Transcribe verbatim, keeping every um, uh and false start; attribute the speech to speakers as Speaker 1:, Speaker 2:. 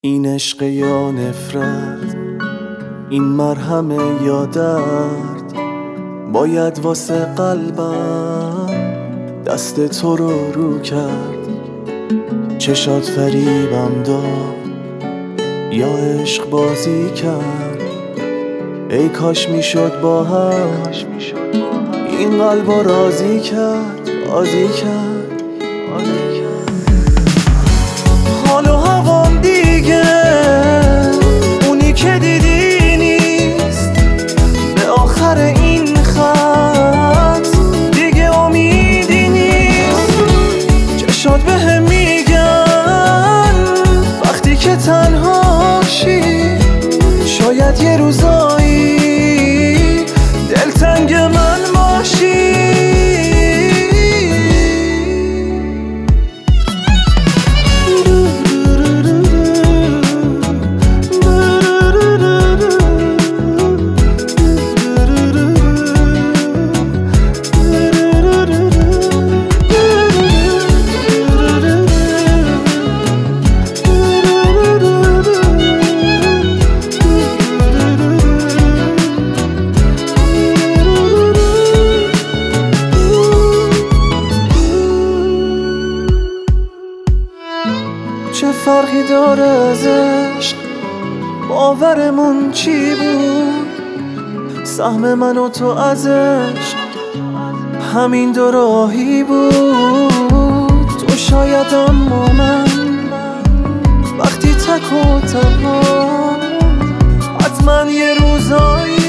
Speaker 1: این عشق یا نفرت، این مرهم یا درد، باید واسه قلبم دست تو رو رو کرد. چشات فریبم داد یا عشق بازی کرد، ای کاش میشد با هم این قلب رو راضی کرد، راضی کرد. حال و هوام دیگه اونی که دیدی نیست، به آخر این خط دیگه امیدی نیست. چشات بهم میگن وقتی که تنهاشی، شاید یه روزایی دلتنگ من باشی. چه فرقی داره از عشق، باورمون چی بود؟ سهم من و تو از عشق همین دو راهی بود. تو شاید اما من وقتی تک و تنها، حتما یه روزایی